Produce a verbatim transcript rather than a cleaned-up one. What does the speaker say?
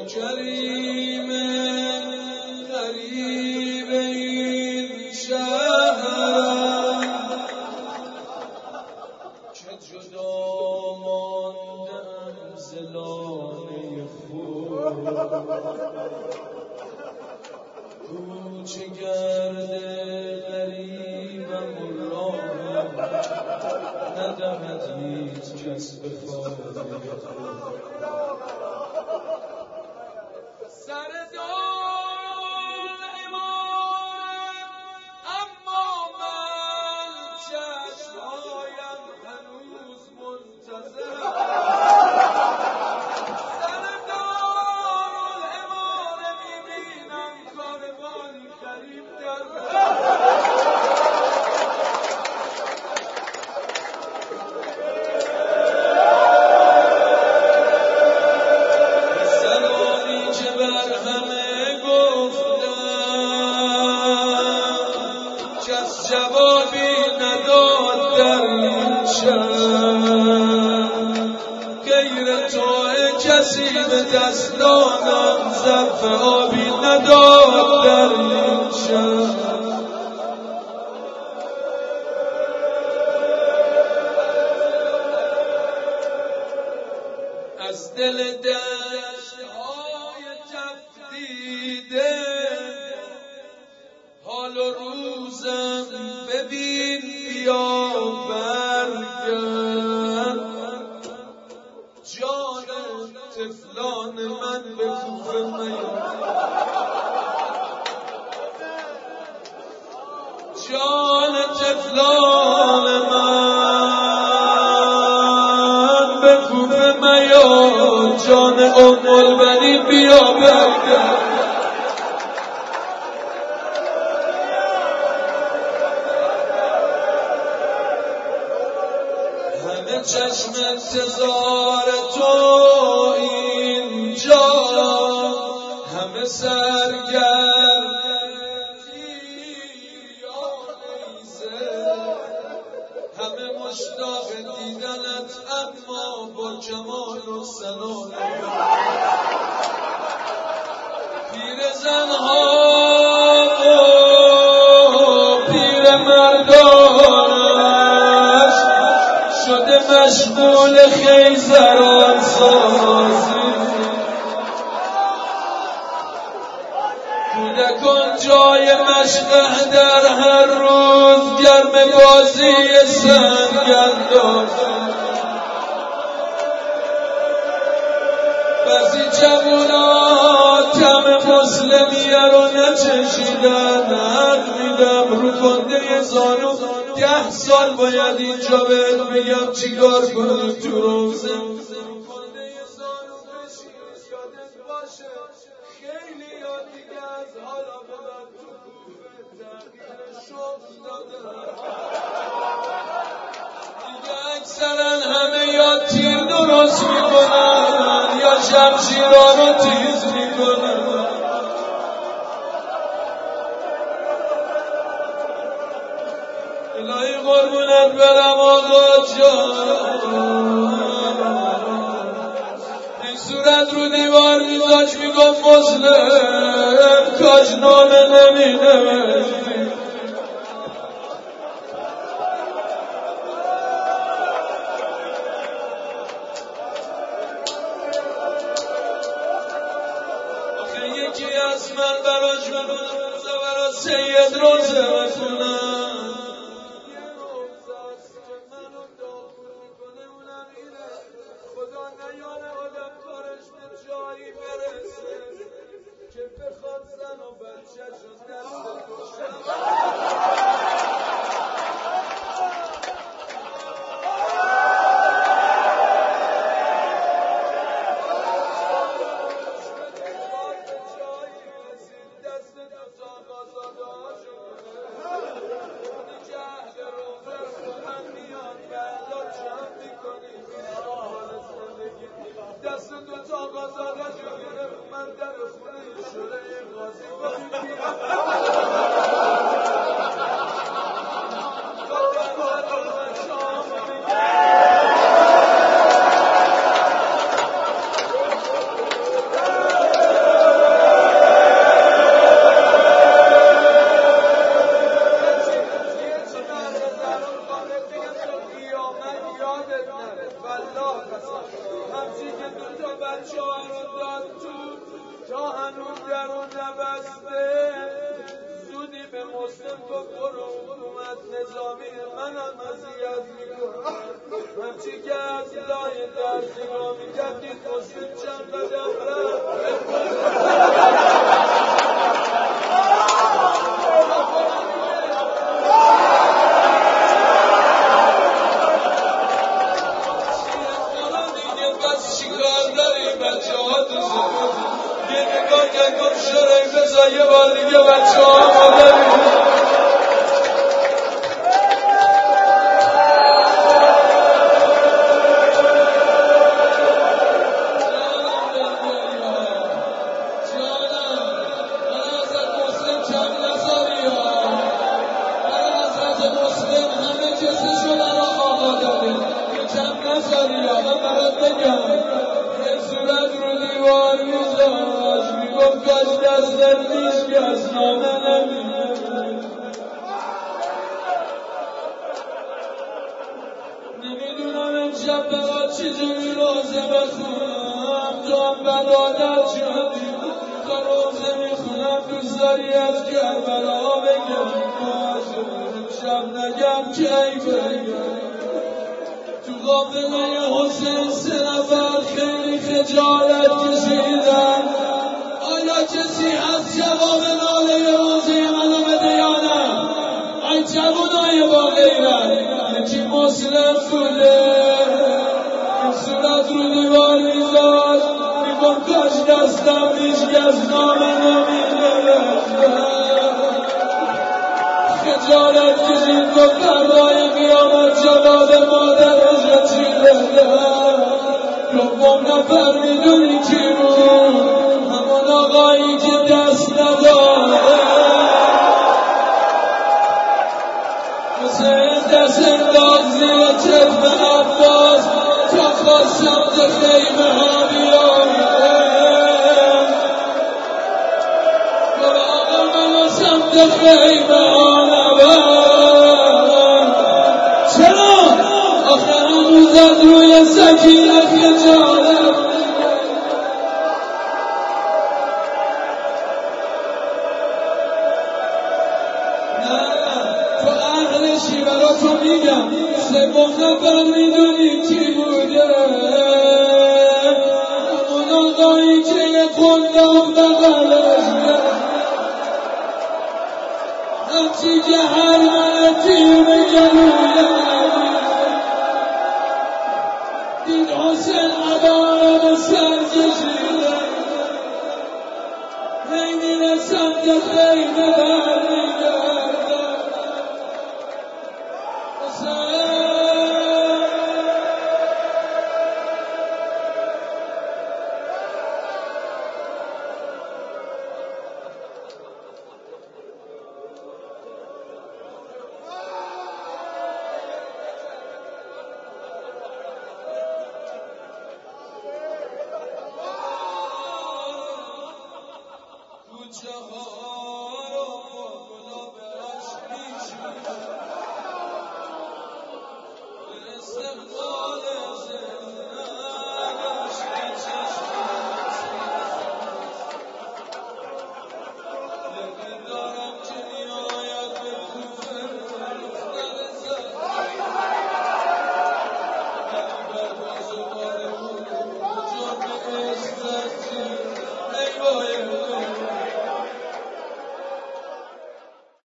کریم غریب این شهرم که جدا ماندم ز لانه خود کوچه گرد غریبم و راهم ندهد هیچ کس به خانه خود سردار امام اما من چشمهایم هنوز منتظرم سردار امام میبینم کاروانی غریب در جوابی نداد در این شب غیر تو کسی به دستانم ظرف آبی نداد در این شب از دل دشت‌های تفدیده حال و روزم ببین بیا برگرد جان طفلان من به کوفه میاد جان طفلان من به کوفه میاد جان ام البنین بیا برگرد چشم انتظار تو اینجا همه سرگردی آمیزه همه مشتاق دیدنت اما با جمال و سنان پیرزنها و پیرمردانش شده مشغول خیزران سازی کودکان جای مشغله در هر روز گرم بازی سنگ انداختن بعضی جوونا طعم مسلمیه رو نچشیدن حق میدم رو کنده زانو ده سال باید اینجا بهت بگم چیکار کنی تو روزه کنده زانو بشین یادت باشه خیلی یاد دیگه از حالا به من تو کوفه تغییر شغل دادن دیگه اکثرا همه یا تیر درست میکنن یا شمشیرها رو تیز میکنن الهی قربونت برم آقا جان این صورت رو دیوار میذاش میگفت مسلم کاش نامه نمینوشتی آخه یکی از من براش بروزه برا سید روزه بخونم نیاره آدم کارش به جایی برسه که بخواد زن و بچه شد دست کشم دست دوتا آزاده ها شده جهد رو فرق من میاد بلا چند میکنی دست دوتا آزاده شده من در خونه شده قاضی کنی بچه ها رو داد تو تا هنوز درون نبسته. زودی به مسلم گفت برو حکومت نظامی منم اذیت میکنم. همچی که از لای در نگاه میکرد دید مسلم چند قدم یه نگاه کرد گفت شرعی بذار یه بار دیگه بچه ها مادری نمیدونم امشب برات چجوری روزه بخونم تو هم برادر شدی تا روزه میخونم دوست داری از کربلا بگم باشه امشب نگم کی بگم تو قافله حسین سه نفر خیلی خجالت کشیدن آیا کسی هست جواب ناله روزه منو بده یا نه؟ ای جوانای با غیرت یکی مسلم بوده این صورت رو دیوار میزاد میگم کاش دستم هیچ کس نامه نمی‌نوشته خجالت کشید گفت فردای قیامت جواب مادرشو چی بده دوم نفر میدونی کی بود همون آقایی که دست نداره حسین دست انداز زیر چشم عباس تا خواست سمت خیمه ها بیاره برای منو سمت خیمه ها نبر چرا؟ آخر روزت روی سکینه خجالت براتو میگم سوم نفر میدونی کی بوده همون آقایی که یه قندام بغلش همچی که هر منتی به گلویه دید حسین عبا به سر کشیده هی میره سمت خیمه برمیگرده